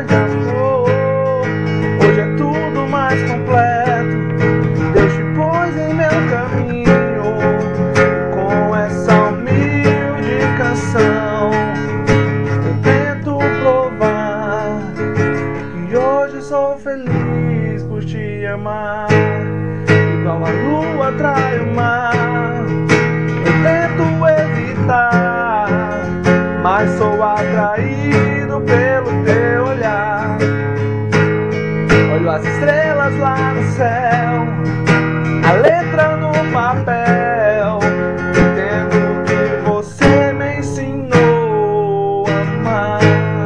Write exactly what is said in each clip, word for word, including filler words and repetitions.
de amor. Hoje é tudo mais completo. Deus te pôs em meu caminho. Com essa humilde canção eu tento provar que hoje sou feliz por te amar. Igual a lua atrai o mar, eu tento evitar, mas sou atraído pelo teu olhar. Olho as estrelas lá no céu, a letra no papel, entendo que você me ensinou a amar.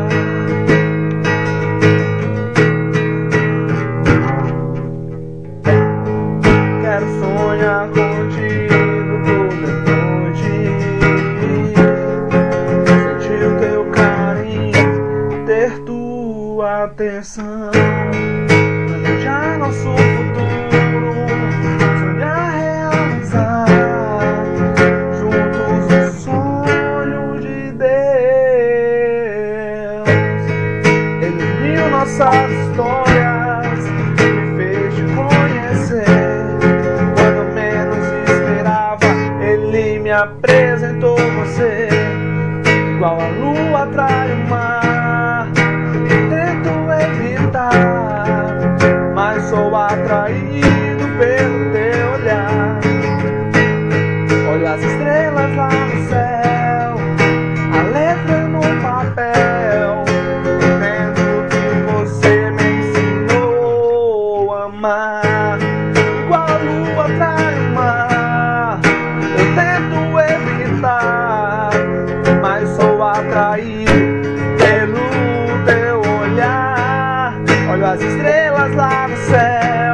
Quero sonhar contigo toda noite, sentir o teu carinho, ter tua atenção, planejar nosso futuro, sonhar realizar juntos o sonho de Deus. Ele uniu nossas histórias, me fez te conhecer. Quando menos esperava, ele me apresentou você. Igual a lua atrai o mar, tento evitar, mas sou atraído pelo teu olhar. Olho as estrelas lá no céu, a letra no papel, entendo que você me ensinou a amar. Igual a lua atrai o mar, eu tento evitar, mas sou atraído pelo teu olhar. Olho as estrelas lá no céu,